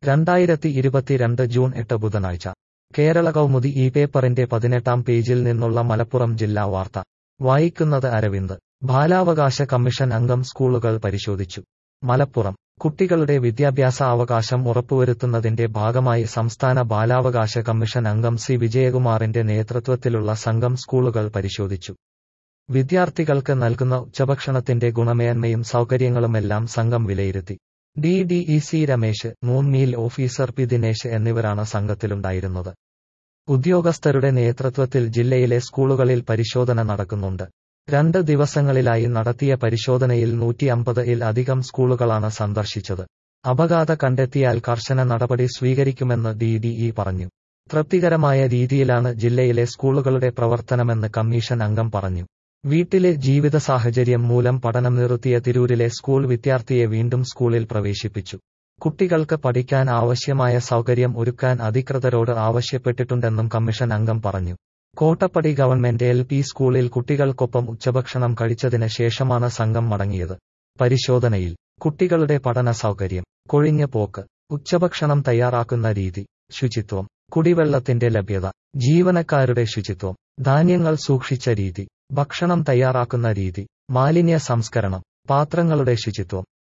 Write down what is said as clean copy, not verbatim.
2022 June 8 ബുധനാഴ്ച കേരള കൗമുദി ഈ പേപ്പറിന്റെ 18-ാം പേജിൽ നിന്നുള്ള മലപ്പുറം ജില്ലാ വാർത്ത വായിക്കുന്നത് അരവിന്ദ്. ബാലാവകാശ കമ്മീഷൻ അംഗം സ്കൂളുകൾ പരിശോധിച്ചു. മലപ്പുറം കുട്ടികളുടെ വിദ്യാഭ്യാസ അവകാശം ഉറപ്പുവരുത്തുന്നതിന്റെ ഭാഗമായി സംസ്ഥാന ബാലാവകാശ കമ്മീഷൻ അംഗം സി വിജയകുമാറിന്റെ നേതൃത്വത്തിലുള്ള സംഘം സ്കൂളുകൾ പരിശോധിച്ചു. വിദ്യാർത്ഥികൾക്ക് നൽകുന്ന ഉച്ചഭക്ഷണത്തിന്റെ ഗുണമേന്മയും സൗകര്യങ്ങളുമെല്ലാം സംഘം വിലയിരുത്തി. DDEC Ramesh, meal officer P Dinesh എന്നിവരാണ് സംഘത്തിലുണ്ടായിരുന്നത്. ഉദ്യോഗസ്ഥരുടെ നേതൃത്വത്തിൽ ജില്ലയിലെ സ്കൂളുകളിൽ പരിശോധന നടക്കുന്നുണ്ട്. 2 ദിവസങ്ങളിലായി നടത്തിയ പരിശോധനയിൽ 150-ൽ അധികം സ്കൂളുകളാണ് സന്ദർശിച്ചത്. അപഘാത കണ്ടെത്തിയാൽ കർശന നടപടി സ്വീകരിക്കുമെന്ന് DDE പറഞ്ഞു. തൃപ്തികരമായ രീതിയിലാണ് ജില്ലയിലെ സ്കൂളുകളുടെ പ്രവർത്തനമെന്ന് കമ്മീഷൻ അംഗം പറഞ്ഞു. വീട്ടിലെ ജീവിത സാഹചര്യം മൂലം പഠനം നിർത്തിയ തിരൂരിലെ സ്കൂൾ വിദ്യാർത്ഥിയെ വീണ്ടും സ്കൂളിൽ പ്രവേശിപ്പിച്ചു. കുട്ടികൾക്ക് പഠിക്കാൻ ആവശ്യമായ സൗകര്യം ഒരുക്കാൻ അധികൃതരോട് ആവശ്യപ്പെട്ടിട്ടുണ്ടെന്നും കമ്മീഷൻ അംഗം പറഞ്ഞു. കോട്ടപ്പടി ഗവൺമെന്റ് LP സ്കൂളിൽ കുട്ടികൾക്കൊപ്പം ഉച്ചഭക്ഷണം കഴിച്ചതിന് ശേഷമാണ് സംഘം മടങ്ങിയത്. പരിശോധനയിൽ കുട്ടികളുടെ പഠന സൗകര്യം, കൊഴിഞ്ഞ പോക്ക്, ഉച്ചഭക്ഷണം തയ്യാറാക്കുന്ന രീതി, ശുചിത്വം, കുടിവെള്ളത്തിന്റെ ലഭ്യത, ജീവനക്കാരുടെ ശുചിത്വം, ധാന്യങ്ങൾ സൂക്ഷിച്ച രീതി, ഭക്ഷണം തയ്യാറാക്കുന്ന രീതി, മാലിന്യ സംസ്കരണം, പാത്രങ്ങളുടെ ശുചിത്വം,